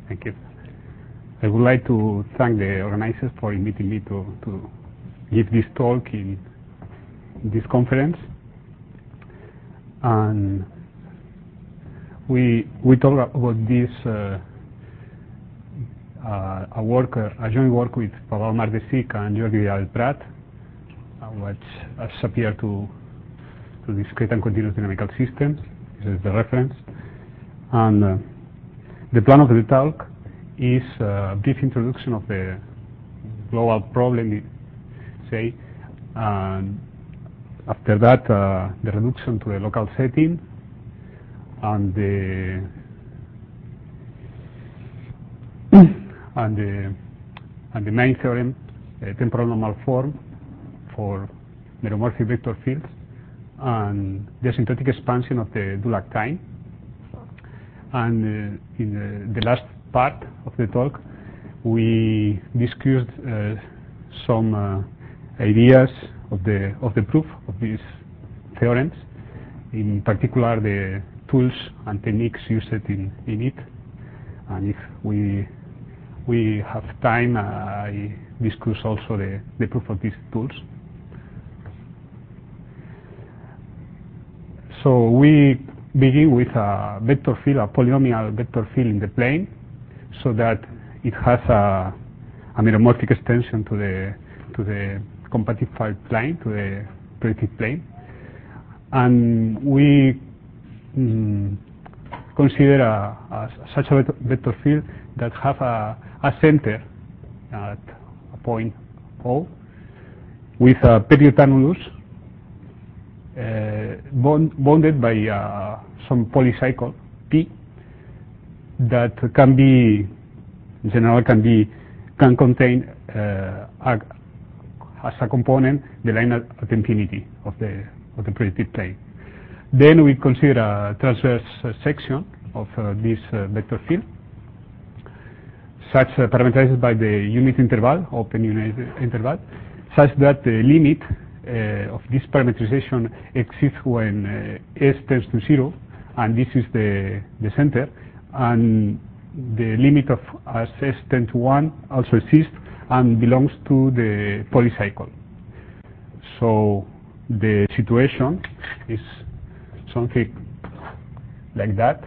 Thank you. I would like to thank the organizers for inviting me to give this talk in this conference. And we talk about this a joint work with Pablo Mardesic and Jordi Vidal-Prat, which has appeared to discrete and continuous dynamical systems. This is the reference. And the plan of the talk is a brief introduction of the global problem, say, and after that the reduction to the local setting, and the main theorem, temporal normal form for meromorphic vector fields, and the asymptotic expansion of the Dulac time. And in the last part of the talk, we discussed some ideas of the proof of these theorems, in particular the tools and techniques used in it. And if we have time, I discuss also the proof of these tools. So we begin with a vector field, a polynomial vector field in the plane, so that it has a meromorphic extension to the compatible plane, to the projective plane. And we consider such a vector field that have a center at a point O with a period annulus bounded by some polycycle P that can be, in general, can contain as a component the line at infinity of the projective plane. Then we consider a transverse section of this vector field, such parameterized by the unit interval, open unit interval, such that the limit of this parameterization exists when S tends to 0, and this is the center, and the limit of as S tends to 1 also exists and belongs to the polycycle. So the situation is something like that.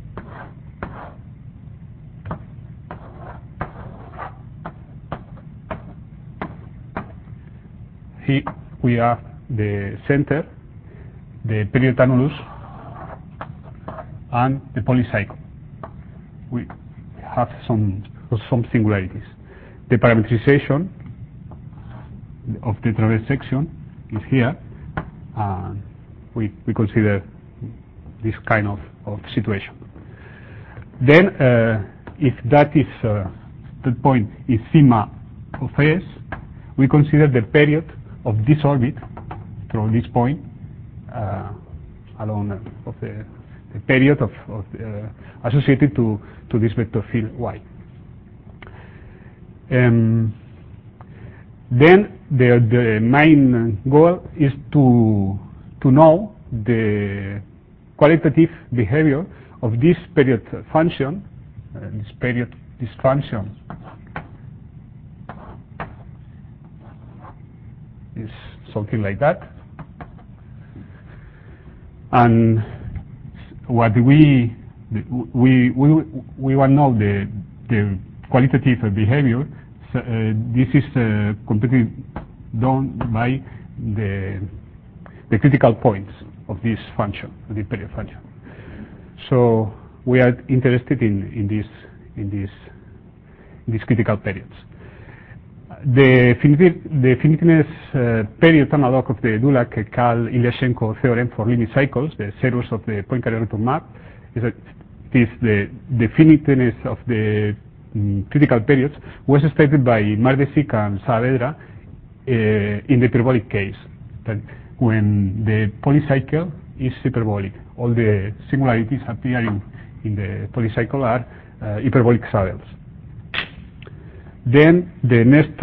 Here we have the center, the period annulus, and the polycycle. We have some singularities. The parameterization of the transverse section is here, and we consider this kind of situation. Then, if that is the point is sigma of S, we consider the period of this orbit through this point along of the period of associated to this vector field Y. Then the main goal is to know the qualitative behavior of this period function, this function is something like that. And what we want to know the qualitative behavior. This is completely done by the critical points of this function, the period function. So we are interested in these critical periods. The finiteness period analog of the Dulac-Ekal-Ilyashenko theorem for limit cycles, the series of the Poincare return map, is the finiteness of the critical periods was stated by Mardesic and Saavedra in the hyperbolic case, that when the polycycle is hyperbolic, all the singularities appearing in the polycycle are hyperbolic saddles. Then the next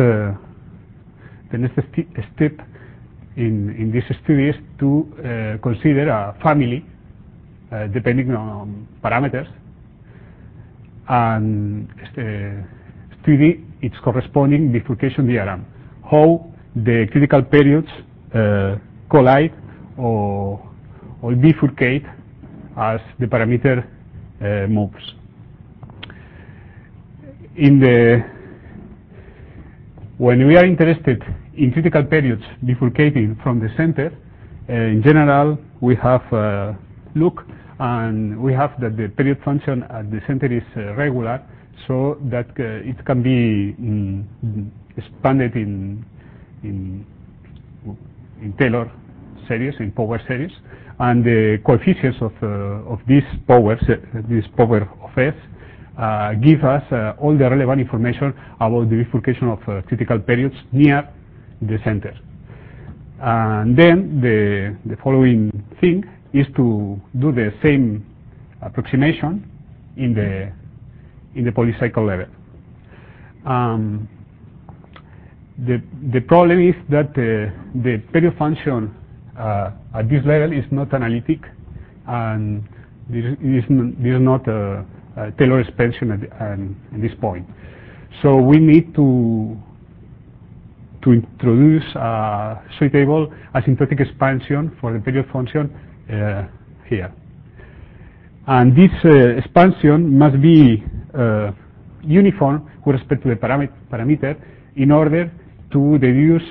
step in this study is to consider a family depending on parameters and study its corresponding bifurcation diagram, how the critical periods collide or bifurcate as the parameter moves. When we are interested in critical periods bifurcating from the center, in general we have look, and we have that the period function at the center is regular, so that it can be expanded in Taylor series, in power series, and the coefficients of this power of S give us all the relevant information about the bifurcation of critical periods near the center. And then the following thing is to do the same approximation in the polycycle level. The problem is that the period function at this level is not analytic, and there is not a Taylor expansion at this point. So we need to introduce a suitable asymptotic expansion for the period function here. And this expansion must be uniform with respect to the parameter in order to deduce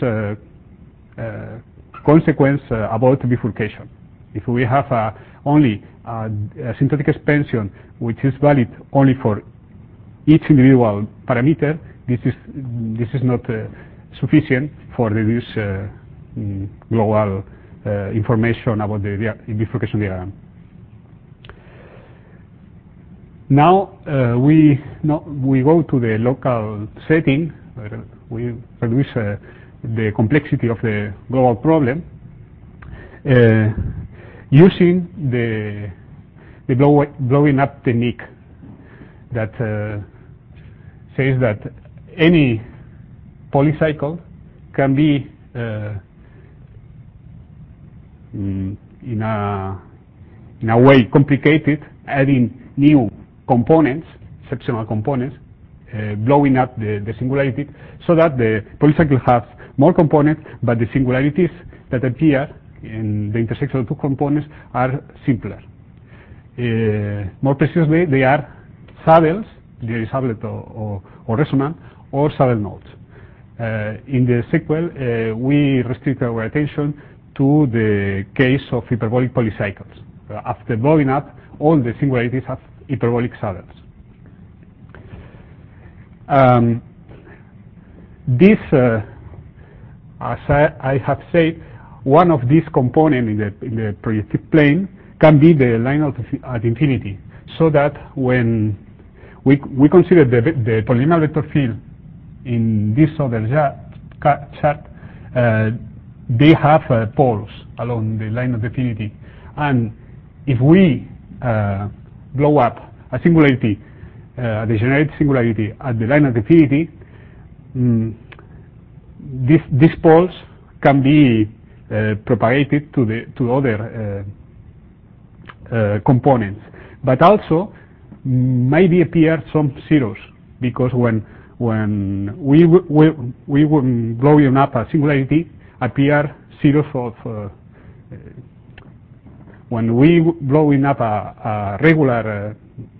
consequence about bifurcation. If we have only asymptotic expansion which is valid only for each individual parameter, this is not sufficient for deduce global information about the bifurcation diagram. Now we go to the local setting. We reduce the complexity of the global problem using the blowing up technique that says that any polycycle can be in a way complicated, adding new components, exceptional components, blowing up the singularity, so that the polycycle has more components, but the singularities that appear in the intersection of two components are simpler. More precisely, they are saddles, the sablet or resonant, or saddle nodes. In the sequel, we restrict our attention to the case of hyperbolic polycycles. After blowing up, all the singularities have hyperbolic saddles. This, as I have said, one of these components in the projective plane can be the line at infinity, so that when we consider the polynomial vector field in this other chart, they have poles along the line of infinity, and if we blow up a singularity, a degenerate singularity at the line of infinity, these poles can be propagated to other components, but also maybe appear some zeros, because when we blowing up a singularity, appear zeros of when we blowing up a regular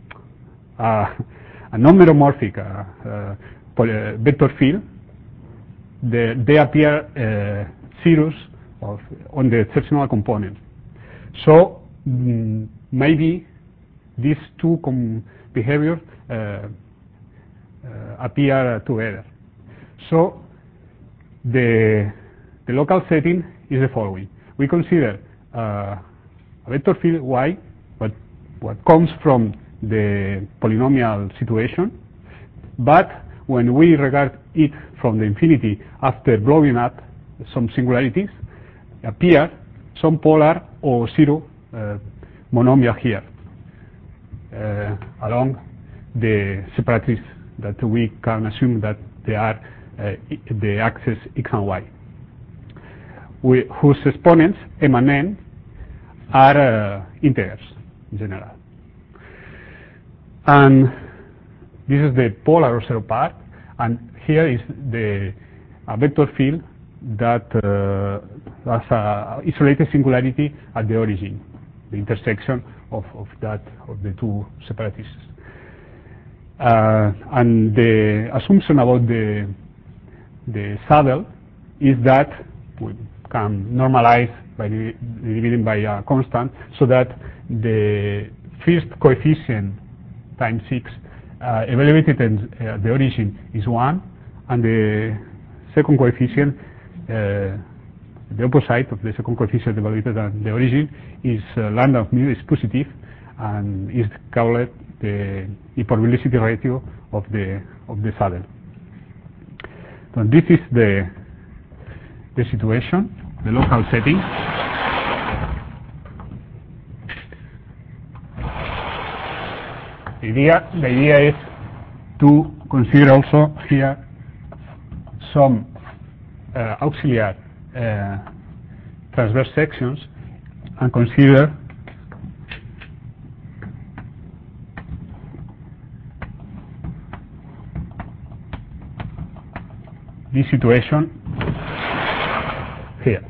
a non-meromorphic vector field, they appear zeros on the exceptional component. So maybe these two behaviors appear together. So the local setting is the following. We consider a vector field Y, what comes from the polynomial situation, but when we regard it from the infinity after blowing up some singularities, appear some polar or zero monomial here along the separatrice that we can assume that they are the axes X and Y, whose exponents M and N are integers in general. And This is the polar or zero part, and here is the vector field that has an isolated singularity at the origin, the intersection of the two separatists. And the assumption about the saddle is that we can normalize by dividing by a constant, so that the first coefficient times 6 evaluated at the origin is 1, and the second coefficient, the opposite of the second coefficient evaluated at the origin, is lambda of mu is positive, and is called the hyperbolicity ratio of the saddle. So this is the situation, the local setting. The idea is to consider also here some auxiliary transverse sections, and consider this situation here.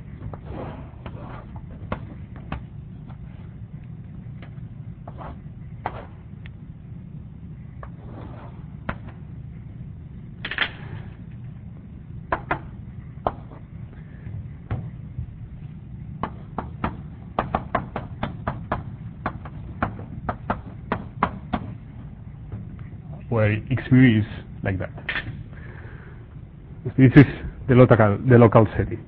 Where x mu is like that. This is the local setting.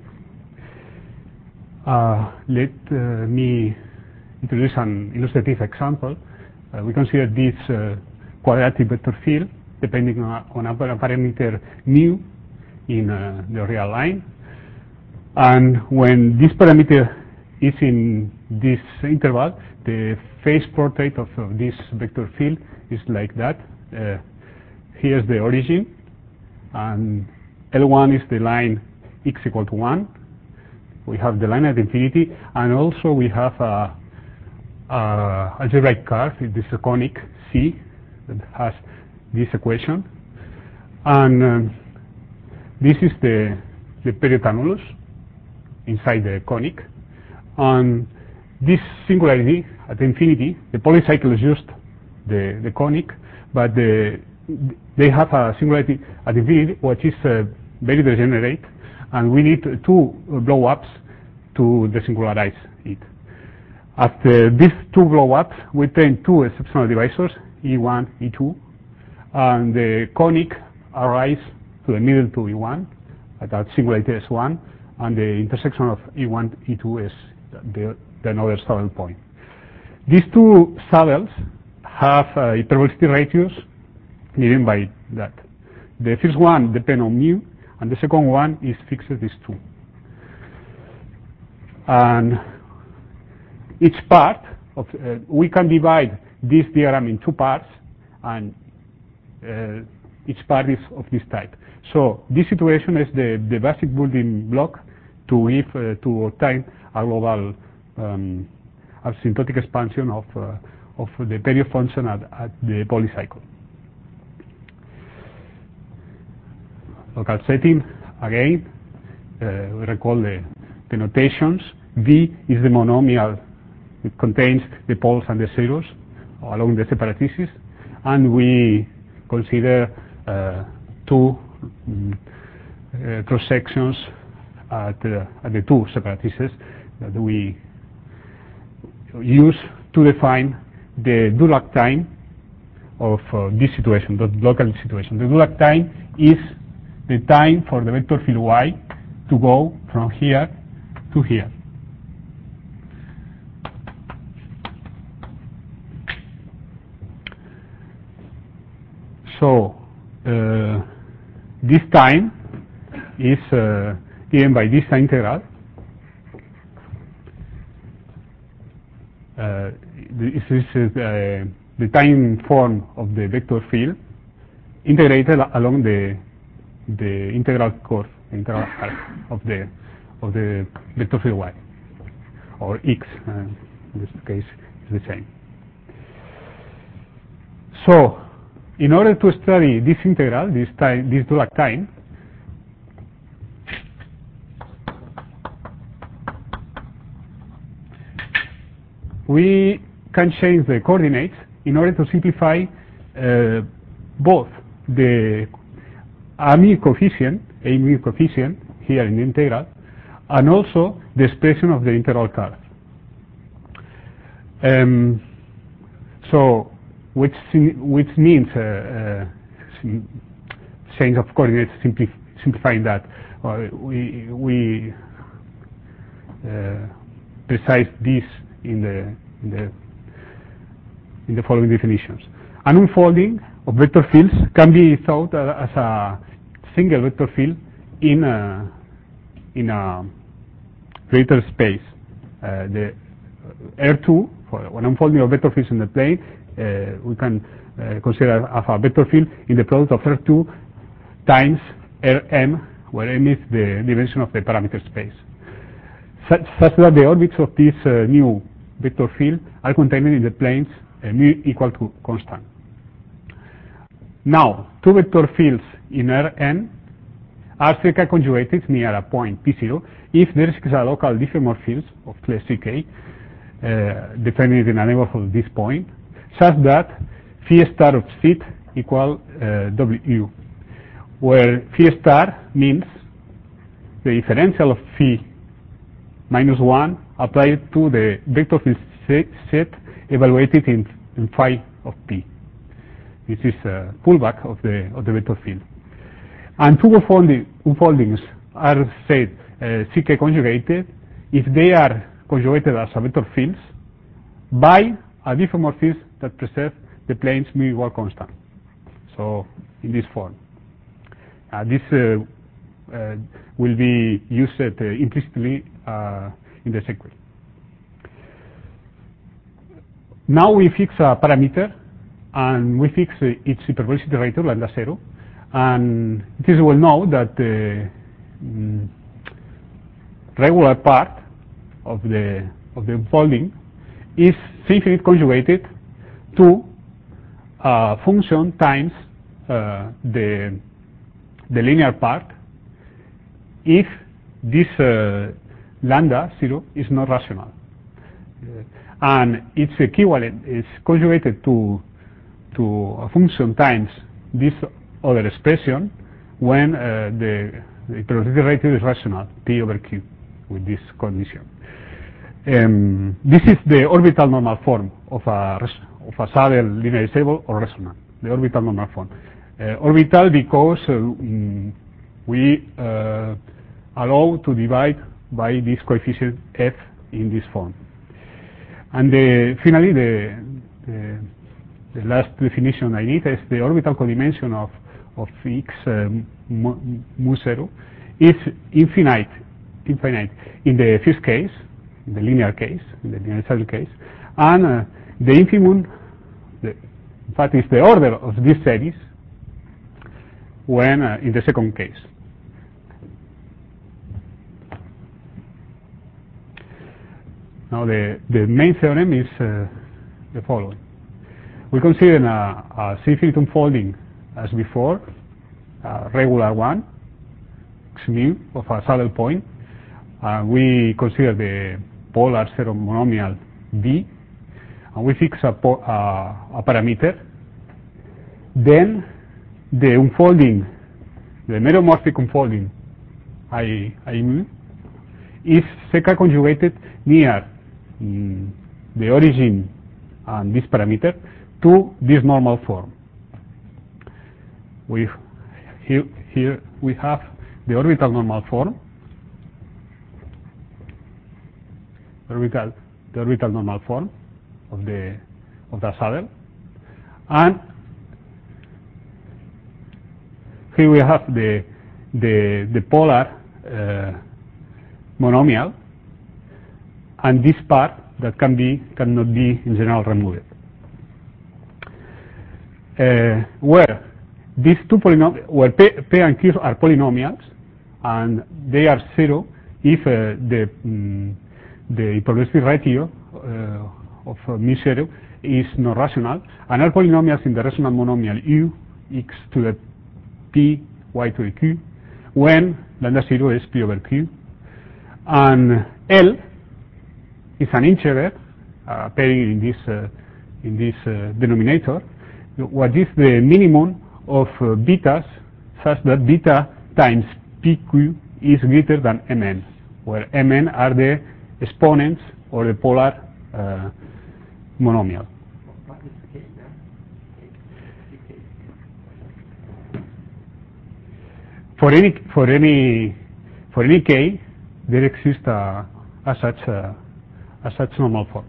Let me introduce an illustrative example. We consider this quadratic vector field depending on a parameter mu in the real line, and when this parameter is in this interval, the phase portrait of this vector field is like that. Here's the origin, and L1 is the line x equal to 1. We have the line at infinity, and also we have a algebraic curve. This is a conic C that has this equation, and this is the period annulus inside the conic. And this singularity at infinity, the polycycle is just the conic, but they have a singularity at infinity which is very degenerate, and we need two blow-ups to desingularize it. After these two blow-ups, we obtain two exceptional divisors, E1, E2, and the conic arrives to the middle to E1 at that singularity S1, and the intersection of E1, E2 is the another saddle point. These two saddles have hyperbolicity ratios given by that. The first one depends on mu, and the second one is fixed is 2. And each part of we can divide this diagram in two parts, and each part is of this type. So this situation is the basic building block to give to obtain a global asymptotic expansion of the period function at the polycycle. Local setting, again, we recall the notations. V is the monomial. It contains the poles and the zeros along the separatices, and we consider two cross sections at the two separatices that we use to define the Dulac time of this situation, the local situation. The Dulac time is the time for the vector field y to go from here to here. So this time is given by this integral. This is the time form of the vector field integrated along the integral curve, integral arc of the vector field y, or x. In this case, is the same. So in order to study this integral, this Dirac time, we can change the coordinates in order to simplify both the mu coefficient here in the integral, and also the expression of the integral curve. So, which means change of coordinates, simplifying that. We precise this in the following definitions. An unfolding of vector fields can be thought as a single vector field in a greater space. The R2, for an unfolding of vector fields in the plane, we can consider as a vector field in the product of R2 times Rm, where m is the dimension of the parameter space, such that the orbits of this new vector field are contained in the planes mu equal to constant. Now, two vector fields in Rn are CK conjugated near a point P0 if there is a local different fields of class CK defined in a neighborhood of this point, such that phi star of Z equal W, where phi star means the differential of phi minus 1 applied to the vector field set evaluated in phi of P. This is a pullback of the vector field. And two unfoldings are said CK conjugated if they are conjugated as a vector fields by a diffeomorphism that preserves the planes mu equal constant. So in this form. This will be used implicitly in the sequel. Now we fix a parameter, and we fix its hyperbolicity ratio, lambda 0, and it is well known that the regular part of the unfolding is infinite conjugated to a function times the linear part if this lambda 0 is not rational. And its equivalent is conjugated to a function times this other expression when the hyperbolicity ratio is rational, P over Q, with this condition. This is the orbital normal form of a saddle linearizable or resonant, the orbital normal form. Orbital because we allow to divide by this coefficient f in this form. And finally, the last definition I need is the orbital codimension of x mu 0 is infinite in the first case, in the linear case, in the linearizable case, and the infimum, in fact, is the order of this series when in the second case. Now the main theorem is the following. We consider a C-infinite unfolding as before, a regular one, x mu of a saddle point. We consider the polar zero monomial B, and we fix a parameter. Then the unfolding, the meromorphic unfolding I mu, is CK conjugated near the origin and this parameter to this normal form. Here we have the orbital normal form, the orbital normal form of the saddle, and here we have the polar monomial, and this part that cannot be in general removed. Where these two polynomials, where P and Q are polynomials, and they are 0 if the hyperbolicity ratio of mu 0 is not rational, and all polynomials in the resonant monomial u x to the p y to the q when lambda 0 is p over q, and L is an integer appearing in this denominator. What is the minimum of betas such that beta times pq is greater than mn, where mn are the exponents or the polar monomial. What is k then? For any k, there exists a such normal form.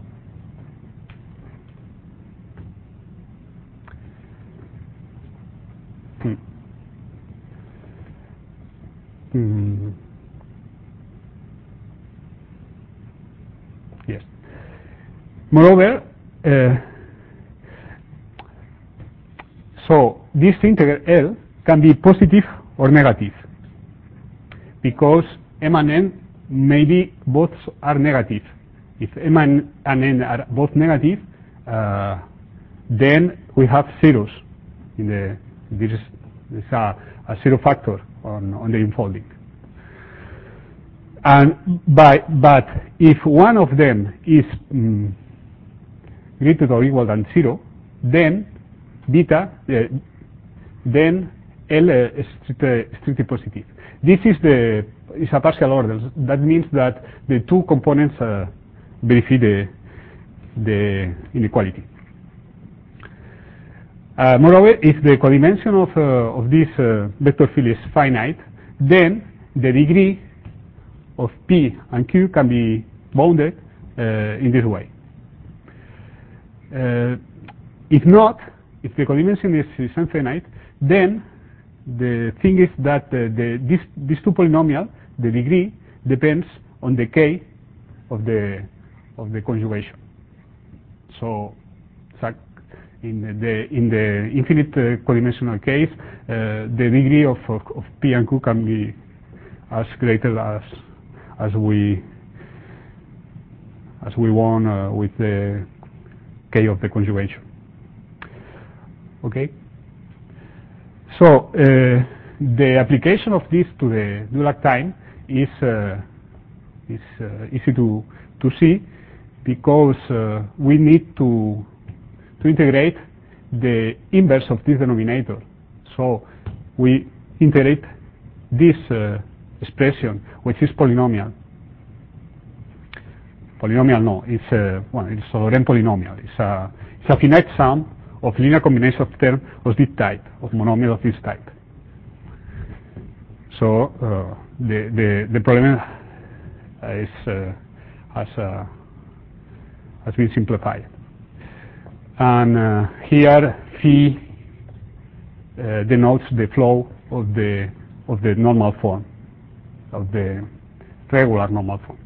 Yes. Moreover, so this integer L can be positive or negative, because m and n maybe both are negative. If m and n are both negative, then we have zeros in the there's a zero factor on the unfolding. But if one of them is greater or equal than 0, then beta, then L is strictly positive. This is a partial order. That means that the two components verify the inequality. Moreover, if the codimension of this vector field is finite, then the degree of P and Q can be bounded in this way. If not, if the codimension is infinite, then the thing is that these two polynomials, the degree depends on the k of the conjugation. So in the infinite codimensional case, the degree of P and Q can be as greater as we want with the k of the conjugation. Okay. So the application of this to the Dulac time is easy to see, because we need to integrate the inverse of this denominator. So we integrate this expression, which is polynomial. Polynomial, no, it's a Laurent polynomial. It's a finite sum of linear combination of terms of this type, of monomial of this type. So the problem has been simplified. And here phi denotes the flow of the normal form, of the regular normal form.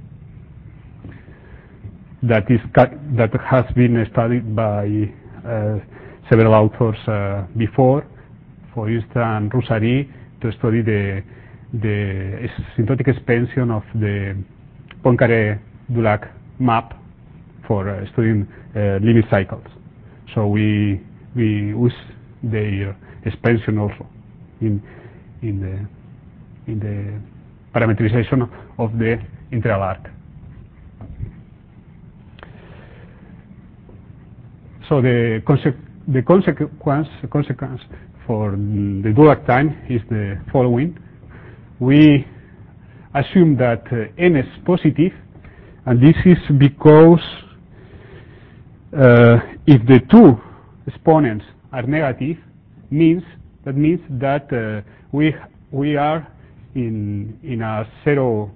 That has been studied by several authors before. For instance, Roussari, to study the symptotic expansion of the Poincaré-Dulac map for studying limit cycles. So we use their expansion also in the parametrization of the integral arc. So the consequence for the Dulac time is the following. We assume that n is positive, and this is because if the two exponents are negative, that means that we are in a zero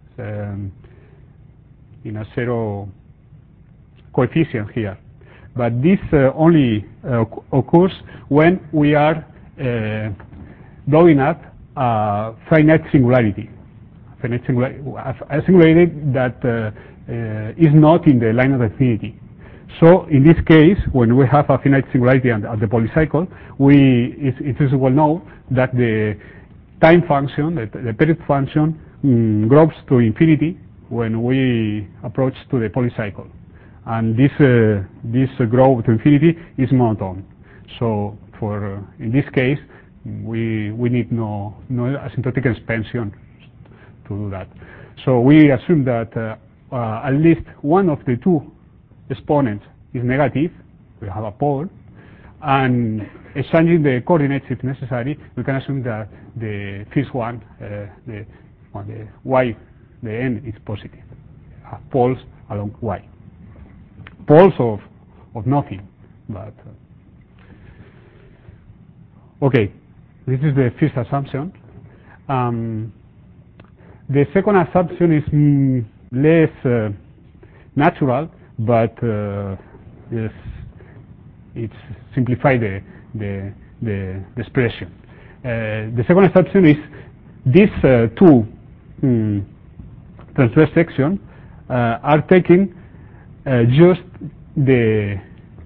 coefficient here. But this only occurs when we are blowing up a finite singularity. A singularity that is not in the line of infinity. So in this case, when we have a finite singularity at the polycycle, it is well known that the time function, the period function, grows to infinity when we approach to the polycycle. and this growth to infinity is monotone. So for in this case, we need no asymptotic expansion to do that. So we assume that at least one of the two exponents is negative. We have a pole, and exchanging the coordinates if necessary, we can assume that the first one, the y, the n is positive. Have poles along y. Poles of nothing, but okay. This is the first assumption. The second assumption is less natural, but it's simplified the expression. The second assumption is these two transverse sections are taking just the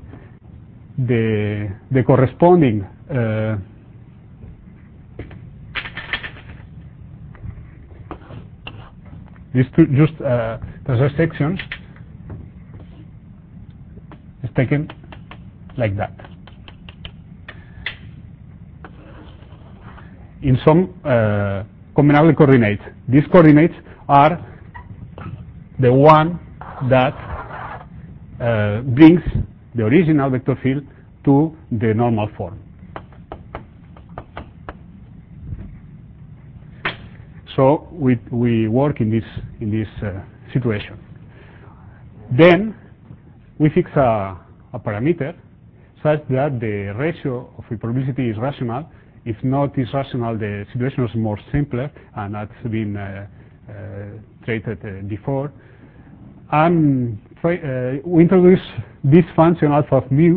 corresponding these two just transverse sections is taken like that. In some combinable coordinates, these coordinates are the one that brings the original vector field to the normal form. So we work in this situation. Then we fix a parameter such that the ratio of probability is rational. If not is rational, the situation is more simpler, and that's been treated before. And we introduce this function alpha of mu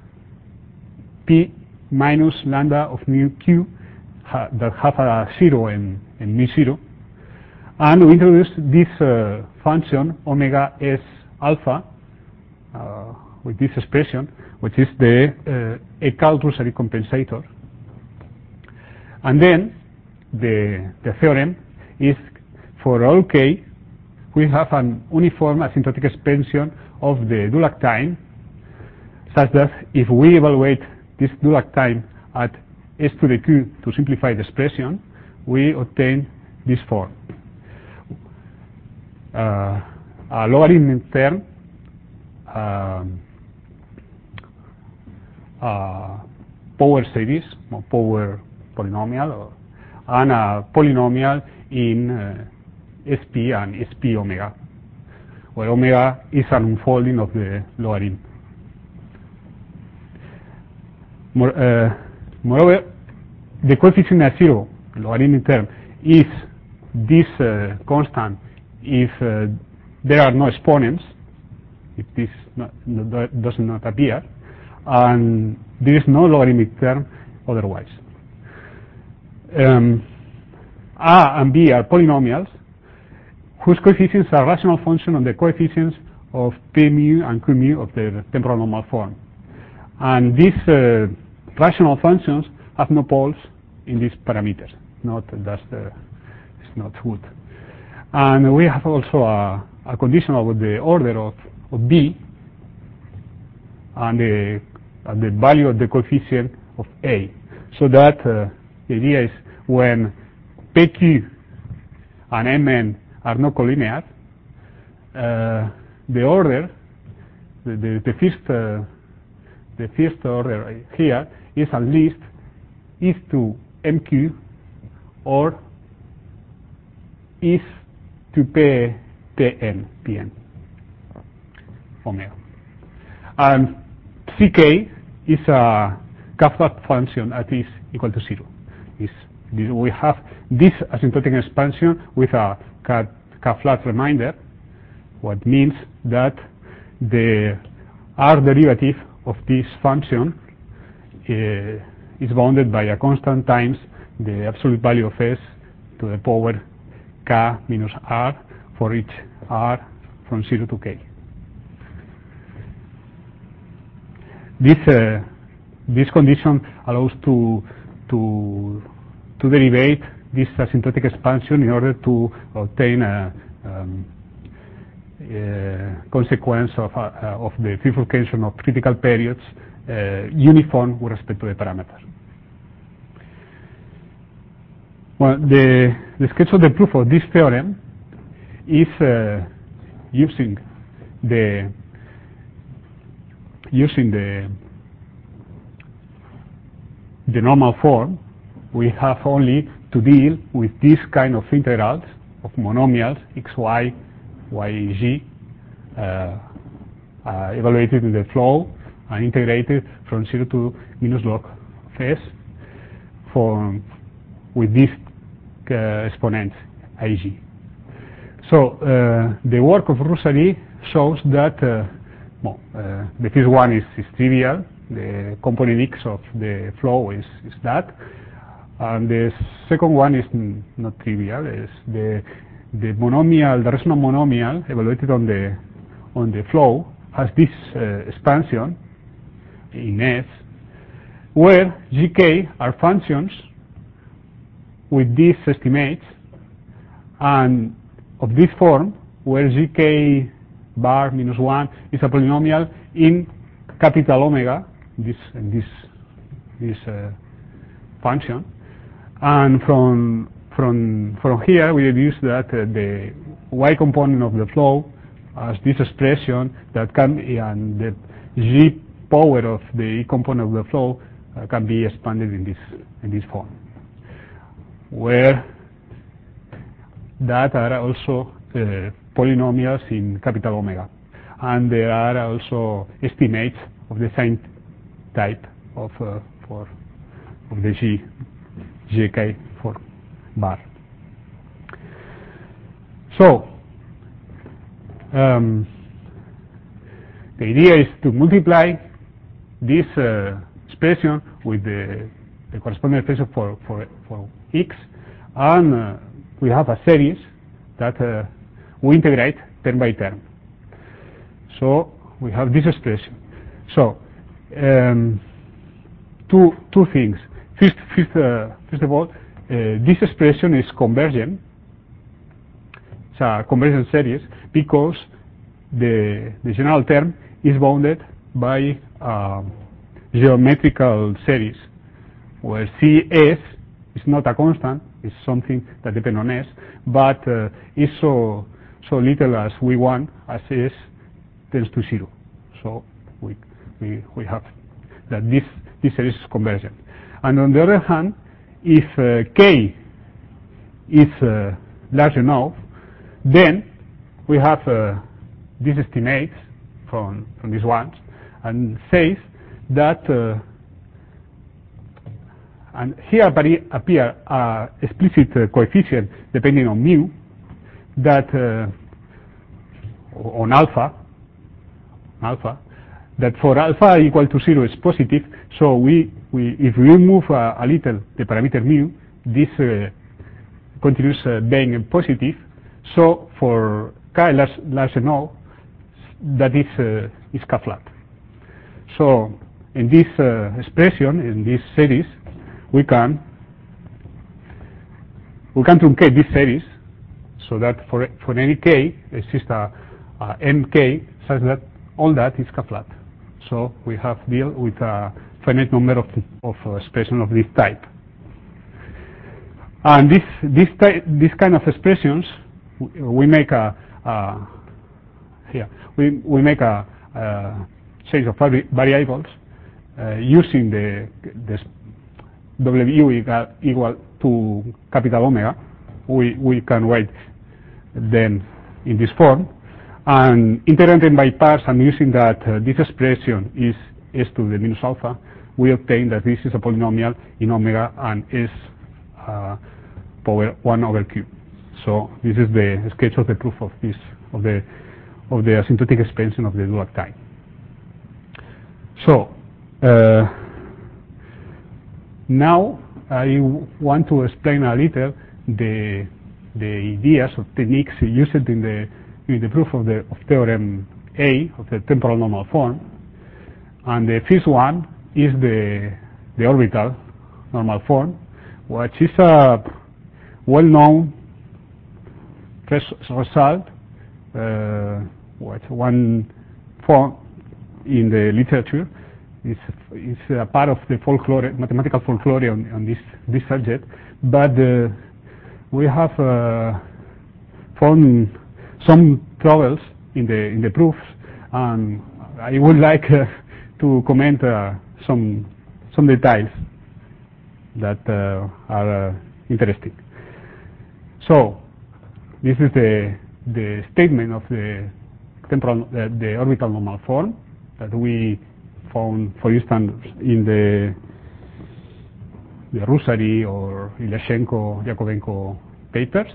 p minus lambda of mu q that have a 0 and mu 0, and we introduce this function omega s alpha with this expression, which is the Écalle-Roussari compensator. And then the theorem is for all k, we have an uniform asymptotic expansion of the Dulac time, such that if we evaluate this Dulac time at s to the q to simplify the expression, we obtain this form. A logarithmic term, power series, or power polynomial, and a polynomial in SP and SP omega, where omega is an unfolding of the logarithm. Moreover, the coefficient at 0, logarithmic term, is this constant if there are no exponents, if this does not appear, and there is no logarithmic term otherwise. A and b are polynomials whose coefficients are rational function on the coefficients of p mu and q mu of the temporal normal form. And these rational functions have no poles in these parameters. It's not good. And we have also a condition about the order of b and the value of the coefficient of a, so that the idea is when pq and mn are not collinear, the order, the first order here is at least is to mq or is to pn omega. And ck is a K-flat function that is equal to 0. We have this asymptotic expansion with a K-flat remainder, what means that the R derivative of this function is bounded by a constant times the absolute value of s to the power k minus r for each r from 0 to k. This condition allows to derivate this asymptotic expansion in order to obtain consequence of the bifurcation of critical periods uniform with respect to the parameter. Well, the sketch of the proof of this theorem is using the normal form. We have only to deal with this kind of integrals of monomials x, y, y, z, evaluated in the flow and integrated from 0 to minus log of s with these exponents ig. So the work of Rousseau shows that the first one is trivial. The component x of the flow is that, and the second one is not trivial. Is the monomial, the resonant monomial evaluated on the flow has this expansion in S, where gk are functions with these estimates, and of this form, where gk bar minus 1 is a polynomial in capital omega, this function, and from here we deduce that the y component of the flow as this expression that can, and the g power of the e component of the flow can be expanded in this form, where that are also polynomials in capital omega, and there are also estimates of the same type of the gk for bar. So the idea is to multiply this expression with the corresponding expression for x, and we have a series that we integrate term by term. So we have this expression. So two things. First of all, this expression is convergent. It's a convergent series because the general term is bounded by a geometrical series where Cs is not a constant, it's something that depends on S, but is so little as we want as S tends to 0. So we have that this series is convergent. And on the other hand, if K is large enough, then we have these estimates from these ones, and says that and here appear explicit coefficient depending on mu that on alpha, that for alpha equal to 0 is positive. So if we move a little the parameter mu, this continues being positive. So for K large enough, that is K flat. So in this expression, in this series, we can truncate this series so that for any k exists a mk such that all that is K flat. So we have deal with a finite number of expression of this type. And this kind of expressions, we make a change of variables using the W equal to capital omega. We can write them in this form, and integrating by parts and using that this expression is s to the minus alpha, we obtain that this is a polynomial in omega and is power 1 over q. So this is the sketch of the proof of this of the asymptotic expansion of the Dulac time. So now I want to explain a little the ideas or techniques used in the proof of theorem A of the temporal normal form. And the first one is the orbital normal form, which is a well-known result one form in the literature. It's a part of the folklore, mathematical folklore on this subject, but we have found some troubles in the proofs, and I would like to comment some details that are interesting. So this is the statement of the orbital normal form that we found, for instance, in the Rusary or Ilyashenko-Yakovenko papers.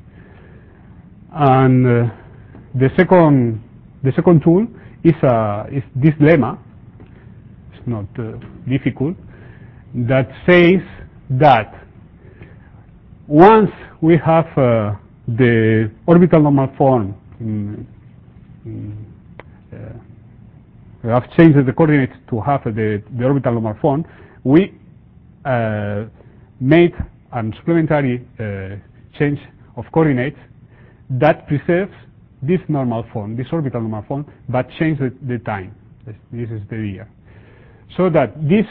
And the second tool is this lemma. It's not difficult. That says that once we have the orbital normal form, we have changed the coordinates to have the orbital normal form, we made a supplementary change of coordinates that preserves this normal form, this orbital normal form, but change the time. This is the idea. So that this,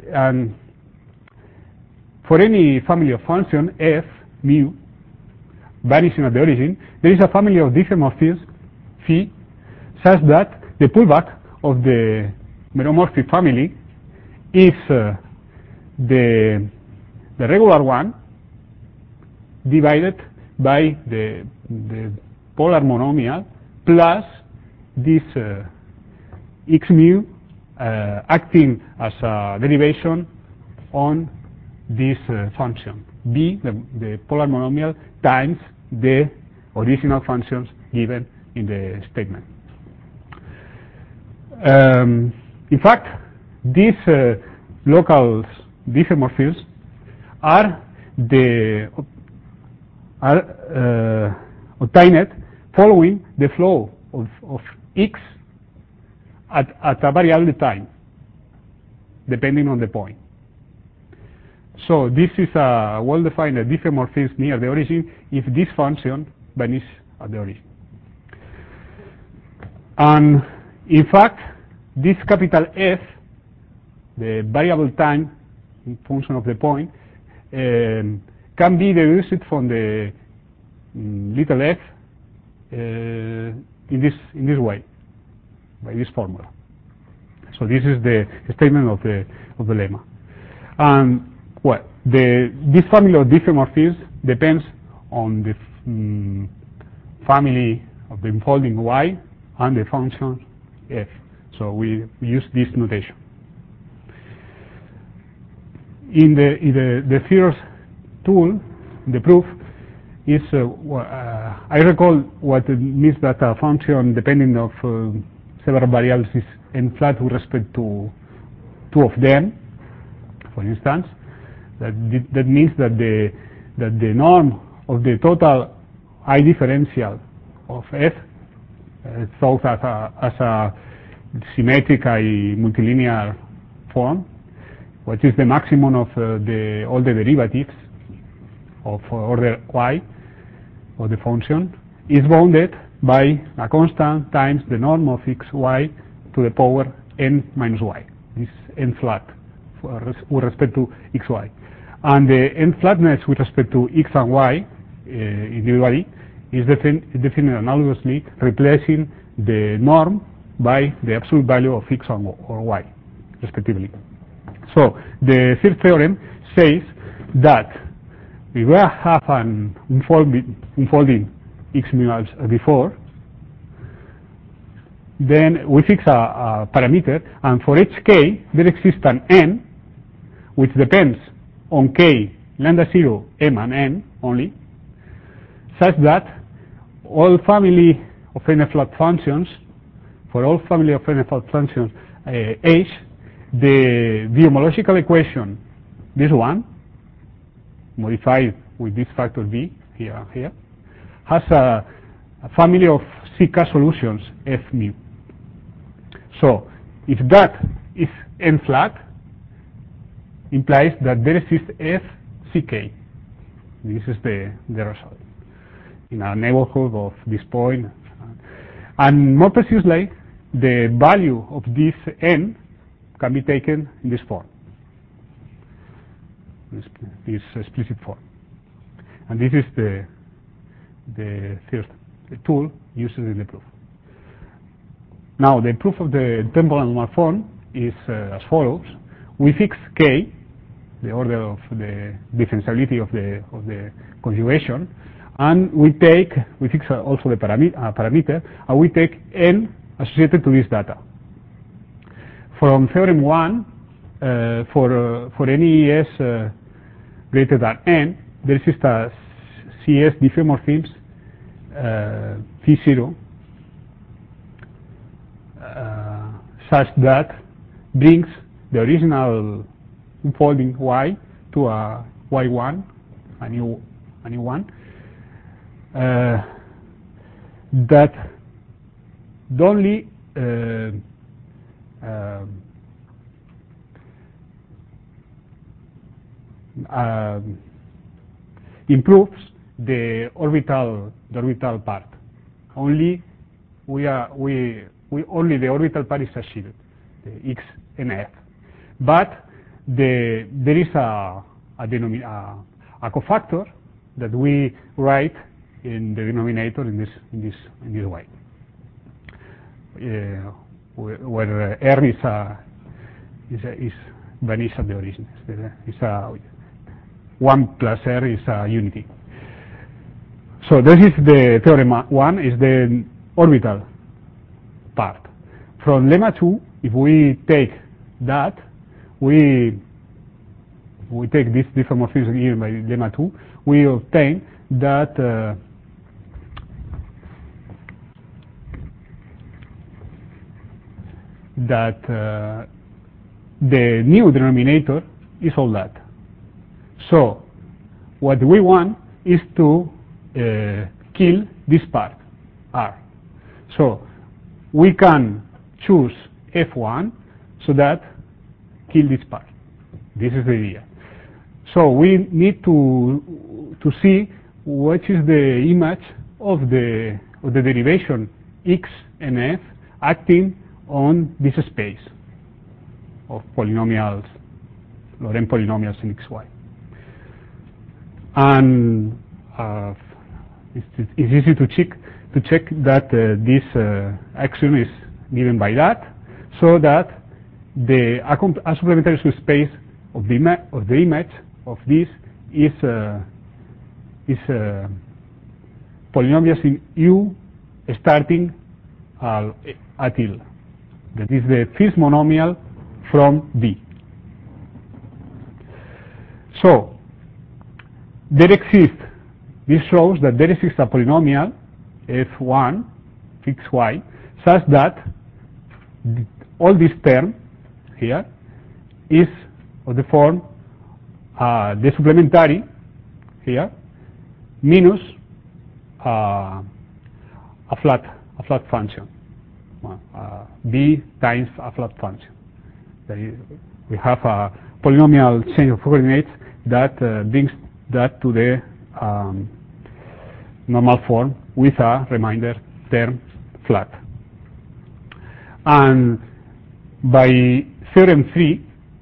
for any family of function, f, mu, vanishing at the origin, there is a family of diffeomorphisms, phi, such that the pullback of the meromorphic family is the regular one divided by the polar monomial plus this x mu acting as a derivation on this function b, the polar monomial, times the original functions given in the statement. In fact, these local diffeomorphisms are obtained following the flow of x at a variable time, depending on the point. So this is a well-defined diffeomorphism near the origin if this function vanishes at the origin. And in fact, this capital F, the variable time in function of the point, can be deduced from the little f in this way, by this formula. So this is the statement of the lemma. And well, this family of diffeomorphisms depends on the family of the unfolding y and the function f. So we use this notation. In the first tool, the proof is I recall what it means that a function depending of several variables is n flat with respect to two of them, for instance. That means that the norm of the total I differential of f thought as a symmetric multilinear form, which is the maximum of all the derivatives of order y of the function, is bounded by a constant times the norm of xy to the power n minus y. This n flat with respect to xy. And the n flatness with respect to x and y individually is defined analogously, replacing the norm by the absolute value of x or y, respectively. So the third theorem says that we will have an unfolding x mu as before, then we fix a parameter, and for each k there exists an n which depends on k, lambda 0, m and n only, such that all family of n-flat functions, for all family of n-flat functions h, the homological equation, this one, modified with this factor b here, has a family of CK solutions f mu. So if that is n flat, implies that there exists f ck. This is the result in a neighborhood of this point. And more precisely, the value of this n can be taken in this form, this explicit form. And this is the third tool used in the proof. Now, the proof of the temporal normal form is as follows. We fix k, the order of the differentiability of the conjugation, and we fix also the parameter, and we take n associated to this data. From theorem 1, for any s greater than n, there exists a CS diffeomorphism Phi0 such that brings the original unfolding y to a y1, a new one, that only improves the orbital part. Only only the orbital part is achieved, the x and f. But there is a cofactor that we write in the denominator in this way, where r is vanished at the origin. It's 1 plus r is a unity. So this is the theorem 1, is the orbital part. From lemma 2, if we take that, we take this diffeomorphism given by lemma 2, we obtain that the new denominator is all that. So what we want is to kill this part, r. So we can choose f1 so that kill this part. This is the idea. So we need to see what is the image of the derivation x and f acting on this space of polynomials, Lorentz polynomials in xy. And it's easy to check that this action is given by that, so that the a supplementary subspace of the image of this is polynomials in U starting at L. That is the first monomial from V. So there exists. This shows that there exists a polynomial f1 fixed y such that all this term here is of the form the supplementary here minus a flat function, b times a flat function. That is, we have a polynomial change of coordinates that brings that to the normal form with a remainder term flat. And by theorem 3,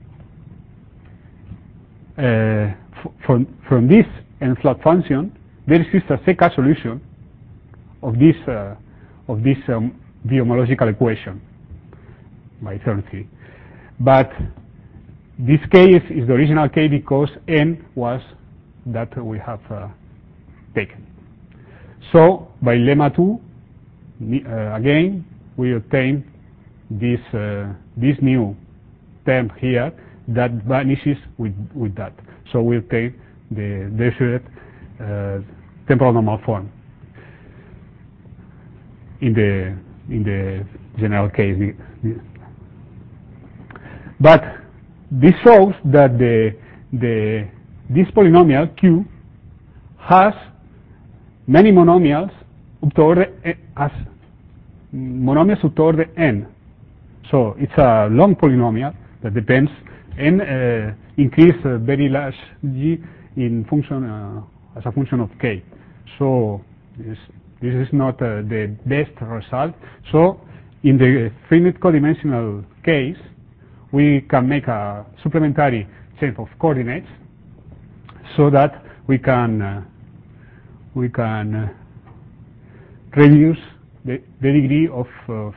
from this n flat function, there exists a second solution of this homological equation by theorem 3. But this case is the original case because n was that we have taken. So by lemma 2, again we obtain this new term here that vanishes with that. So we obtain the desired temporal normal form in the general case. But this shows that this polynomial Q has many monomials up to order as monomials up to order n. So it's a long polynomial that depends n increase very large g in function as a function of k. So This is not the best result. So in the finite codimensional case, we can make a supplementary set of coordinates so that we can reduce the degree of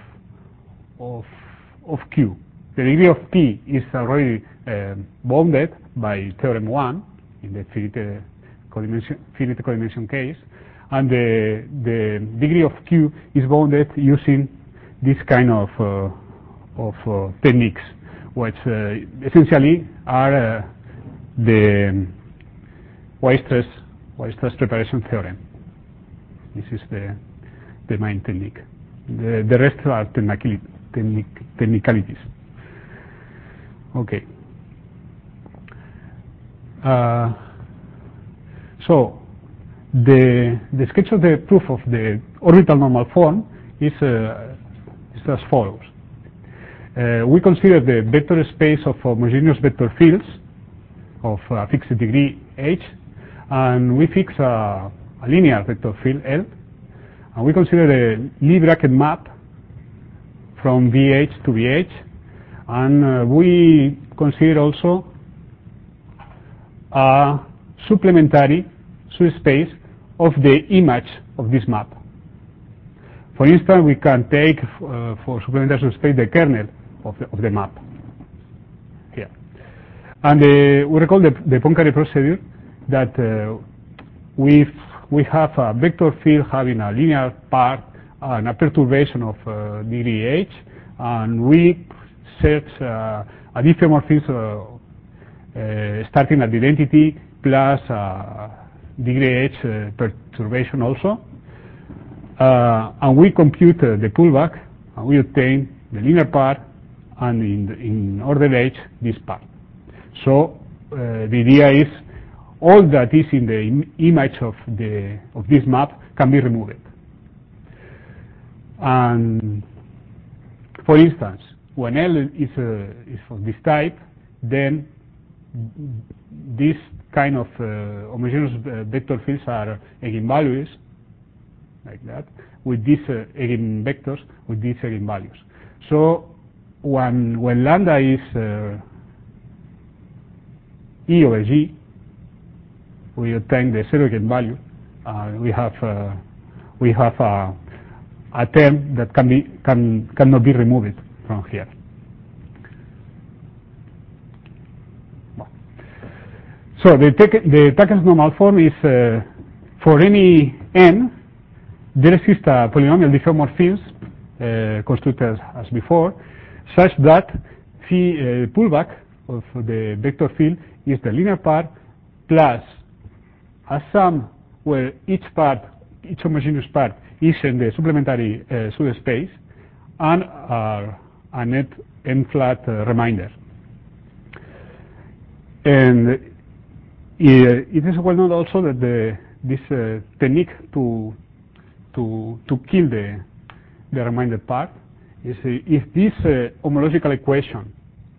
Q. The degree of P is already bounded by theorem 1 in the finite codimension case, and the degree of Q is bounded using this kind of techniques, which essentially are the Weierstrass preparation theorem. This is the main technique. The rest are technicalities. Okay. So the sketch of the proof of the orbital normal form is as follows. We consider the vector space of homogeneous vector fields of a fixed degree h, and we fix a linear vector field L, and we consider the Lie bracket map from VH to VH, and we consider also a supplementary subspace of the image of this map. For instance, we can take for supplementary subspace the kernel of the map here. And we recall the Poincaré procedure that we have a vector field having a linear part and a perturbation of degree h, and we search a diffeomorphism starting at the identity plus degree h perturbation also, and we compute the pullback, and we obtain the linear part, and in order h this part. So the idea is all that is in the image of this map can be removed. And for instance, when L is of this type, then this kind of homogeneous vector fields are eigenvalues, like that, with these eigenvectors, with these eigenvalues. So when lambda is E over G, we obtain the zero eigenvalue. We have a term that cannot be removed from here. So the Takens normal form is for any n, there exists a polynomial diffeomorphism constructed as before, such that the pullback of the vector field is the linear part plus a sum where each homogeneous part is in the supplementary subspace, and a net n-flat remainder. And it is well known also that this technique to kill the remainder part is if this homological equation,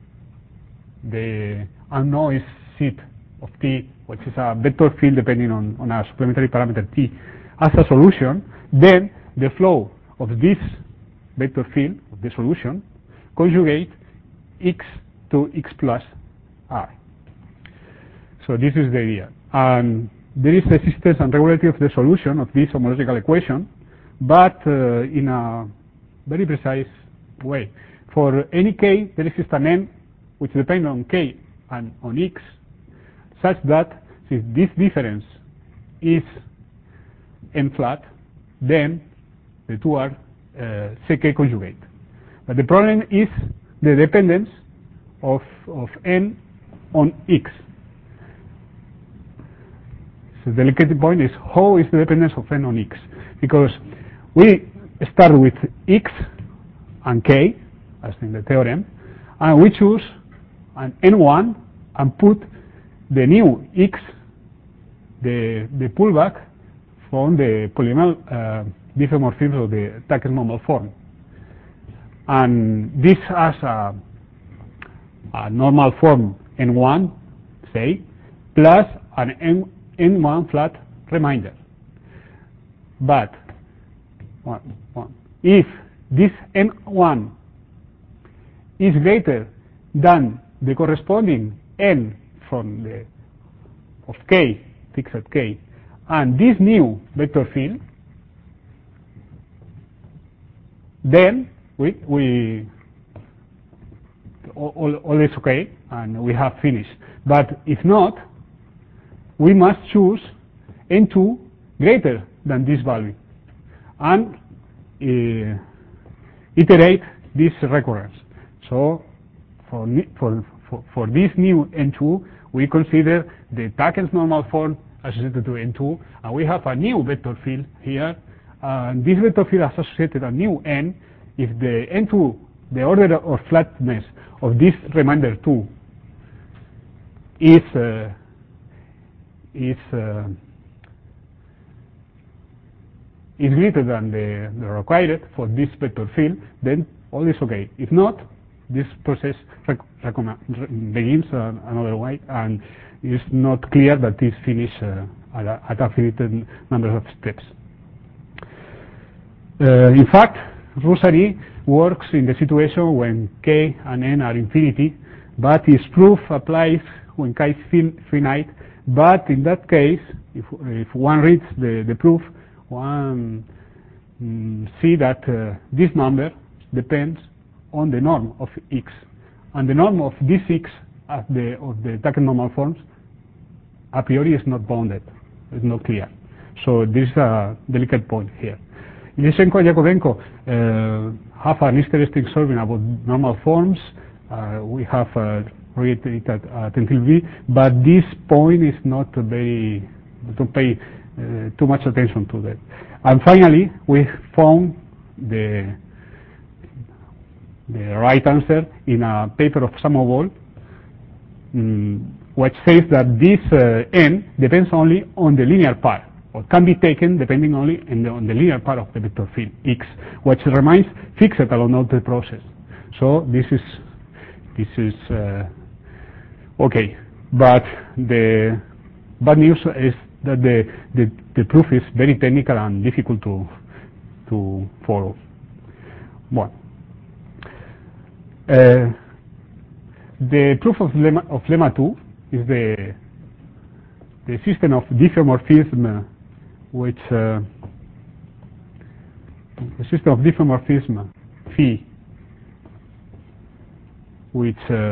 the unknown is seat of T, which is a vector field depending on a supplementary parameter T, as a solution, then the flow of this vector field of the solution conjugate x to x plus r. So this is the idea. And there is existence and regularity of the solution of this homological equation, but in a very precise way. For any k, there exists an n which depends on k and on x, such that if this difference is n-flat, then the two are ck conjugate. But the problem is the dependence of n on x. So the delicate point is how is the dependence of n on x? Because we start with x and k, as in the theorem, and we choose an n1 and put the new x, the pullback from the polynomial diffeomorphism of the Takens normal form. And this has a normal form n1, say, plus an n1 flat remainder. But 1. If this n1 is greater than the corresponding n from the of k, fixed k, and this new vector field, then all is okay and we have finished. But if not, we must choose n2 greater than this value and iterate this recurrence. So for this new n2, we consider the Takens normal form associated to n2, and we have a new vector field here. And this vector field is associated a new n if the n2, the order of flatness of this remainder 2 is greater than the required for this vector field, then all is okay. If not, this process begins another way, and it's not clear that it's finished at a finite number of steps. In fact, Rusari works in the situation when k and n are infinity, but his proof applies when k is finite. But in that case, if one reads the proof, one see that this number depends on the norm of x, and the norm of this x of the Takens normal forms a priori is not bounded, it's not clear. So this is a delicate point here. Ilyushenko and Yakovenko have an interesting solving about normal forms. We have read it at NTLV, but this point is not very, don't pay too much attention to that. And finally, we found the right answer in a paper of Samoval, which says that this n depends only on the linear part, or can be taken depending only on the linear part of the vector field x, which remains fixed along all the process. So this is okay, but the bad news is that the proof is very technical and difficult to follow. Well, the proof of lemma 2 is the system of diffeomorphism, which the system of diffeomorphism phi, which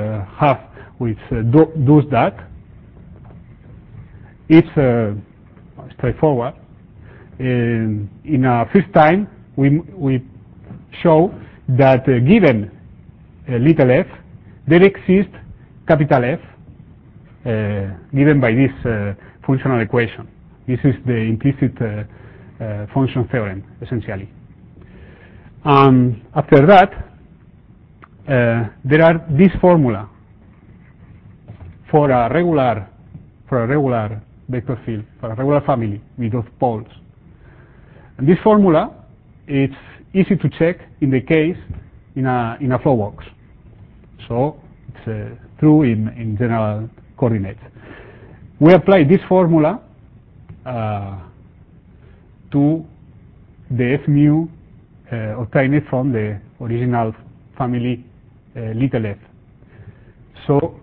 does that. It's straightforward. In a first time, we show that given little f, there exists capital F given by this functional equation. This is the implicit function theorem, essentially. After that, there are this formula for a regular vector field, for a regular family with those poles. And this formula, it's easy to check in the case in a flow box. So it's true in general coordinates. We apply this formula to the F mu obtained from the original family little f. So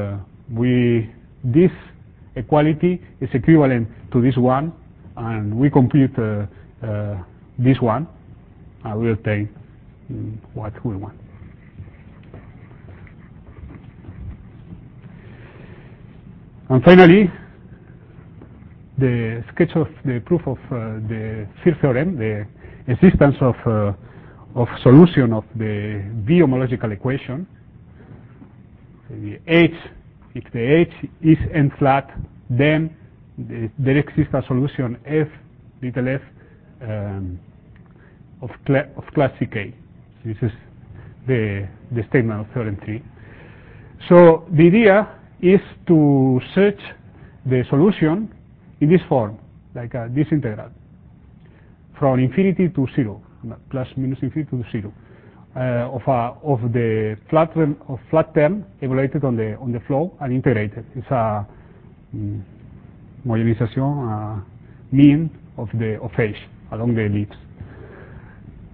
this equality is equivalent to this one, and we compute this one, and we obtain what we want. And finally, the sketch of the proof of the first theorem, the existence of solution of the V homological equation. The H, if the H is n flat, then there exists a solution f little f of class Ck. This is the statement of theorem 3. So the idea is to search the solution in this form, like this integral, from infinity to 0, plus minus infinity to 0, of the flat term evaluated on the flow and integrated. It's a homogenization mean of H along the ellipse.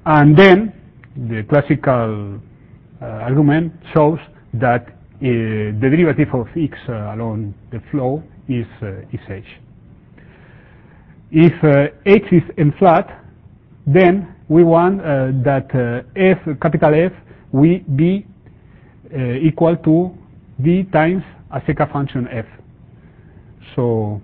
And then the classical argument shows that the derivative of x along the flow is h. If h is n-flat, then we want that capital F will be equal to v times a secant function f. So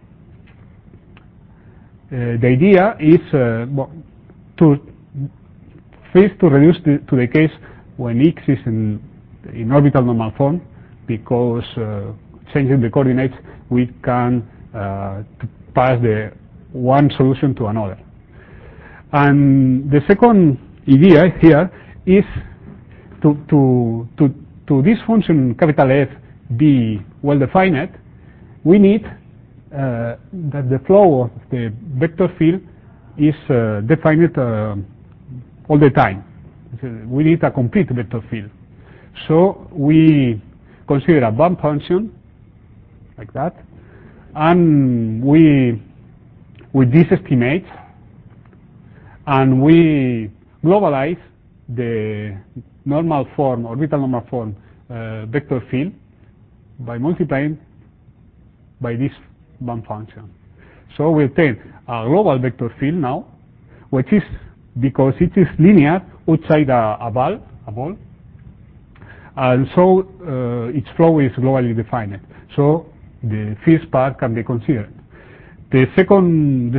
the idea is to reduce to the case when x is in orbital normal form, because changing the coordinates we can pass the one solution to another. And the second idea here is to this function capital F be well defined, we need that the flow of the vector field is defined all the time. We need a complete vector field. So we consider a bump function like that, and with these estimates, and we globalize the normal form, orbital normal form vector field by multiplying by this bump function. So we obtain a global vector field now, which is, because it is linear outside a ball, and so its flow is globally defined. So the first part can be considered. The second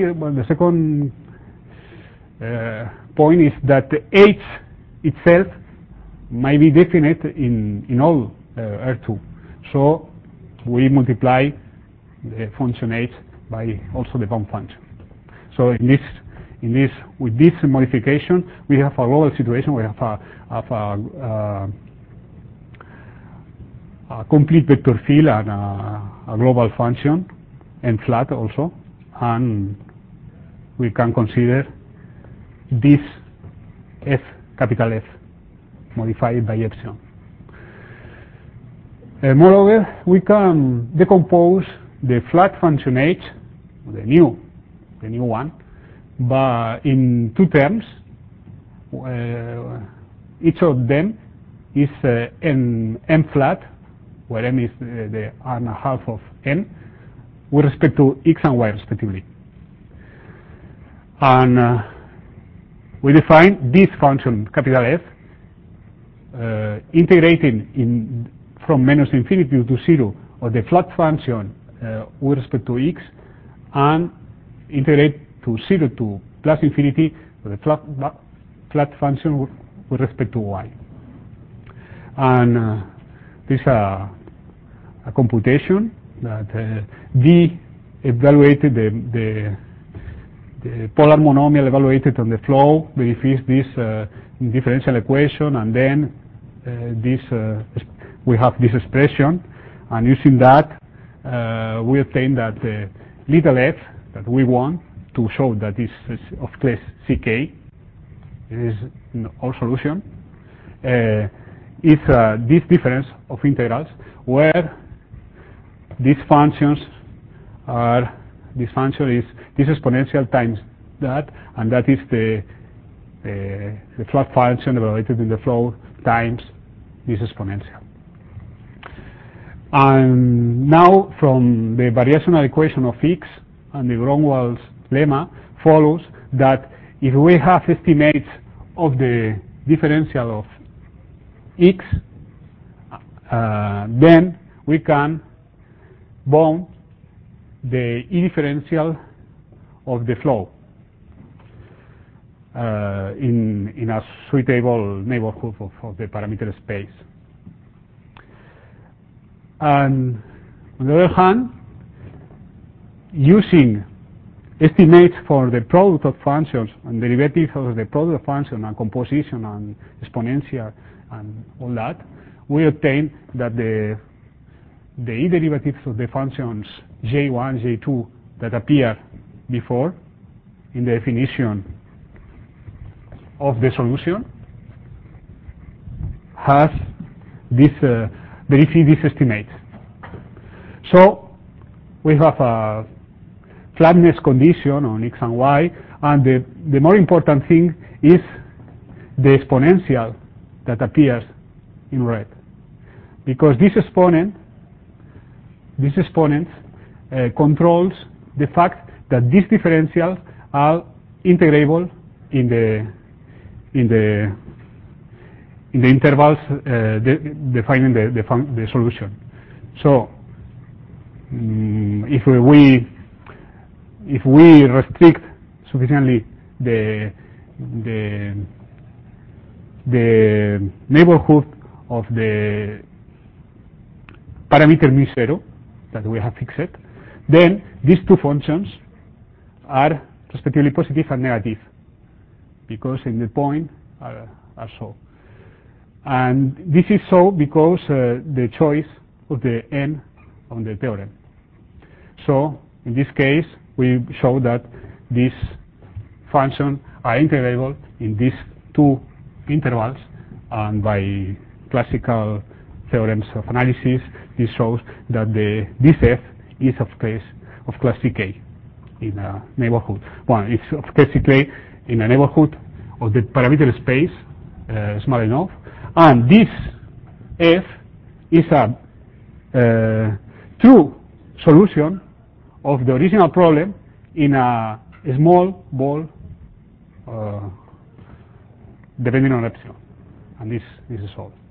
point is that the h itself might be definite in all R2. So we multiply the function h by also the bump function. So with this modification, we have a global situation. We have a complete vector field and a global function, and flat also, and we can consider this f, capital F, modified by epsilon. Moreover, we can decompose the flat function h, the new one, but in two terms. Each of them is n flat, where m is the r1/2 of n, with respect to x and y respectively. And we define this function capital F integrating from -infinity to 0 of the flat function with respect to x, and integrate to 0 to +infinity of the flat function with respect to y. And this is a computation that V evaluated the polar monomial evaluated on the flow, verifies this differential equation, and then we have this expression, and using that we obtain that little f that we want to show that is of class ck, it is our solution, is this difference of integrals where these functions are, this function is this exponential times that, and that is the flat function evaluated in the flow times this exponential. And now from the variational equation of x and the Gromwald's lemma follows that if we have estimates of the differential of x, then we can bound the E differential of the flow in a suitable neighborhood of the parameter space. And on the other hand, using estimates for the product of functions and derivatives of the product of function and composition and exponential and all that, we obtain that the E derivatives of the functions J1, J2 that appear before in the definition of the solution has this verify this estimate. So we have a flatness condition on x and y, and the more important thing is the exponential that appears in red, because this exponent controls the fact that these differentials are integrable in the intervals defining the solution. So if we restrict sufficiently the neighborhood of the parameter μ0 that we have fixed, then these two functions are respectively positive and negative, because in the point are so. And this is so because the choice of the n on the theorem. So in this case, we show that these functions are integrable in these two intervals, and by classical theorems of analysis, this shows that this f is of class Ck in a neighborhood. Well, it's of class Ck in a neighborhood of the parameter space small enough, and this f is a true solution of the original problem in a small ball depending on epsilon, and this is all.